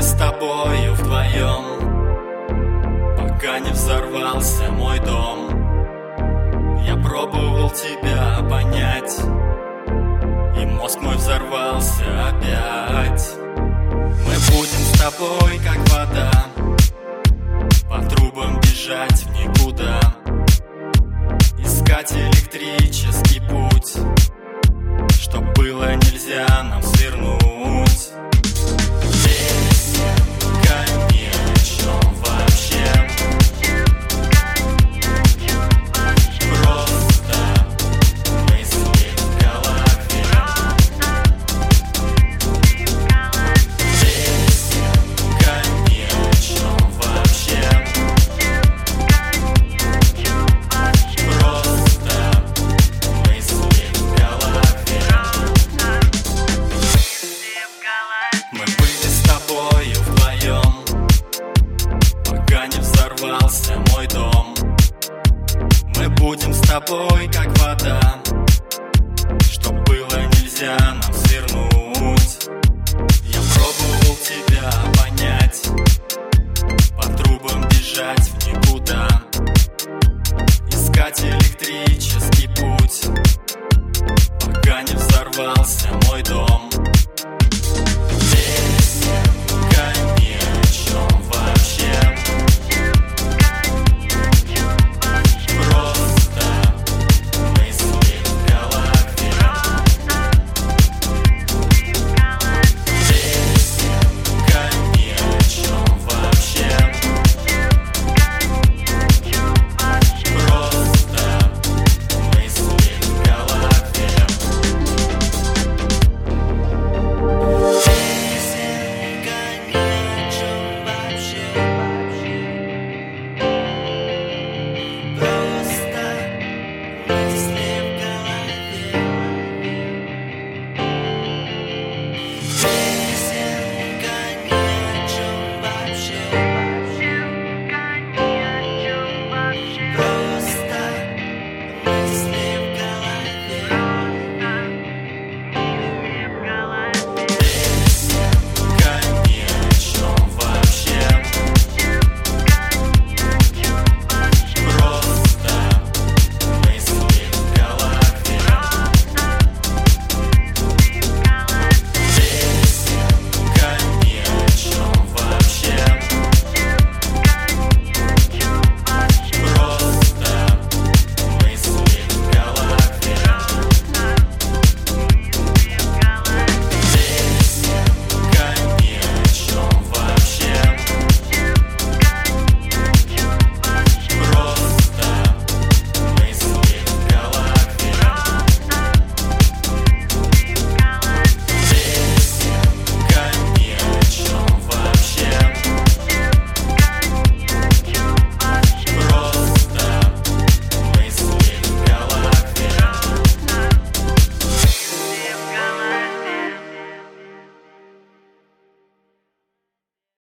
с тобою вдвоем, пока не взорвался мой дом. Я пробовал тебя понять, и мозг мой взорвался опять. Мы будем с тобой как вода, по трубам бежать в никуда, искать электрический путь, чтоб было нельзя нам свернуть. Песенка ни о чем вообще, просто мысли в голове. Песенка ни о чем вообще, просто мысли в голове. Мы были с тобою вдвоем, пока не взорвался мой дом. Мы будем с тобой как вода, чтоб было нельзя нам свернуть. Я пробовал тебя понять, по трубам бежать в никуда, искать электрический путь, пока не взорвался мой дом.